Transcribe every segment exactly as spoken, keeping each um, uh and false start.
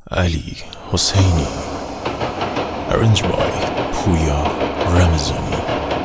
Ali Hosseini. Arranged by Puya Ramazani.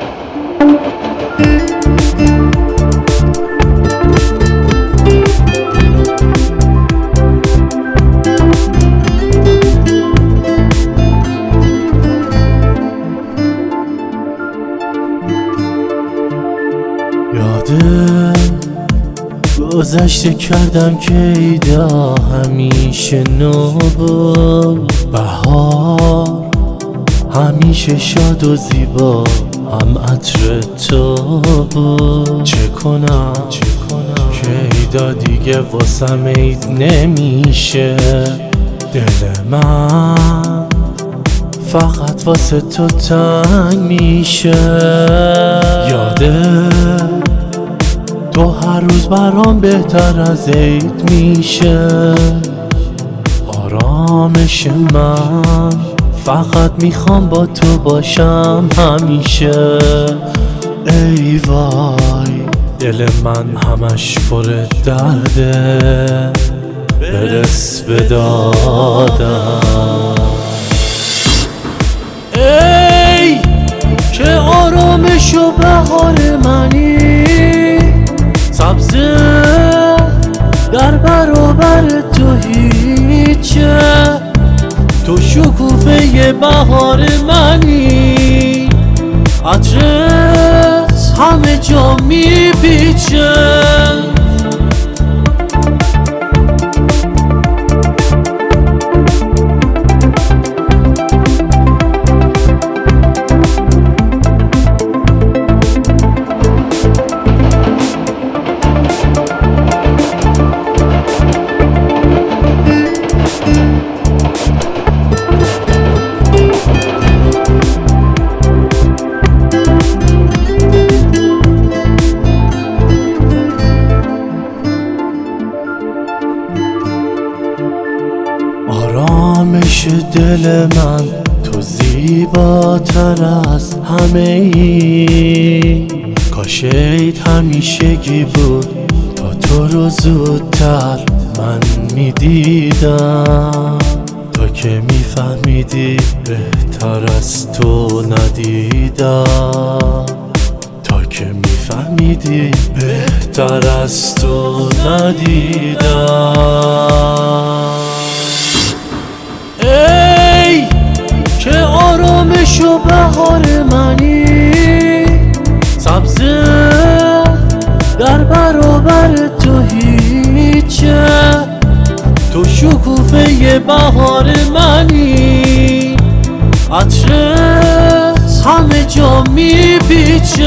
یاده گذشته کردم که ایدا همیشه نو بود. بهار همیشه شاد و زیبا هم عطر تو بود. چه کنم چه کنم که ایدا دیگه واسم عید نمیشه. دل من فقط واسه تو تنگ میشه. یاده تو هر روز برام بهتر از عید میشه. آرامش من فقط میخوام با تو باشم همیشه. ای وای دل من همش پر درده، برس به دادم. ای که آرامش و بهار منی، سبزه در برابر تو هیچه. تو شکوفه بهار منی، عطرت همه جا میپیچه. آرامش دل من تو زیباتر از همه ای. کاش عید همیشگی بود تا تو رو زودتر من میدیدم. تو که میفهمیدی بهتر از تو ندیدم. تا که میفهمیدی بهتر از تو ندیدم. ای که آرامش و بهار منی، سبزه در برابر تو هیچه. تو شکوفه بهار منی، عطرت همه جا میپیچه.